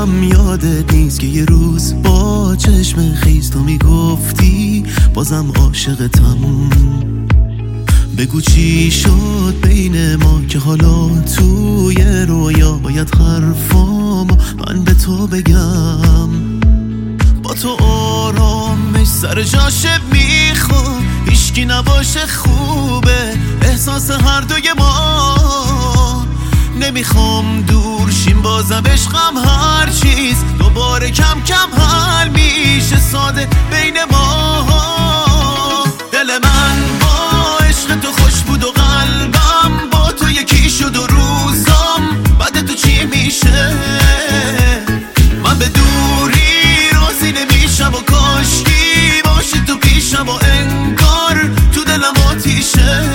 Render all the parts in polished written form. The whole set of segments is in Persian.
هم یادت نیست که یه روز با چشم خیز تو میگفتی بازم عاشقتم. بگو چی شد بین ما که حالا توی رویا باید حرفامو من به تو بگم. با تو آرامش سر جاشه میخوام، هیچکی نباشه خوبه احساس هر دوی ما. نمیخوام دور شیم بازم عشقم هر چیز دوباره کم کم حل میشه ساده بین ما. دل من با عشق تو خوش بود و قلبم با تو یکی شد و روزام بعد تو چی میشه. من به دوری راضی نمیشم و کاشکی باشی تو پیشم و انگار تو دلم آتیشه.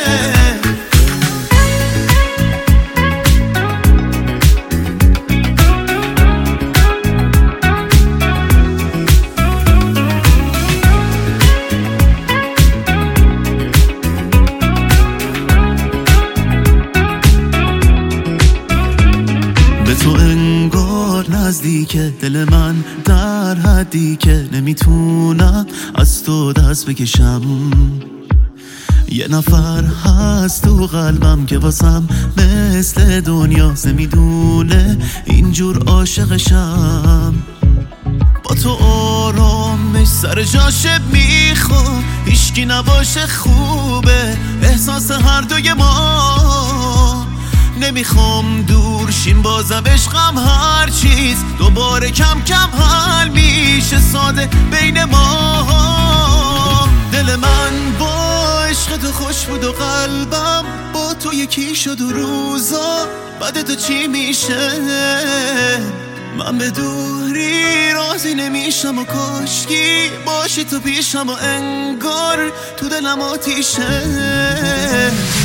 تو انگار نزدیکه دل من در حدی که نمیتونم از تو دست بکشم. یه نفر هست تو قلبم که واسم مثل دنیاست، نمیدونه اینجور عاشقشم. با تو آرامش سر جاشه میخوام، هیچکی نباشه خوبه احساس هر دوی ما. نمیخوام دور شیم بازم عشقم هر چیز دوباره کم کم حل میشه ساده بین ما. دل من با عشق تو خوش بود و قلبم با تو یکی شد و روزا بعد تو چی میشه. من به دوری راضی نمیشم و کاشکی باشی تو پیشم و انگار تو دلم آتیشه.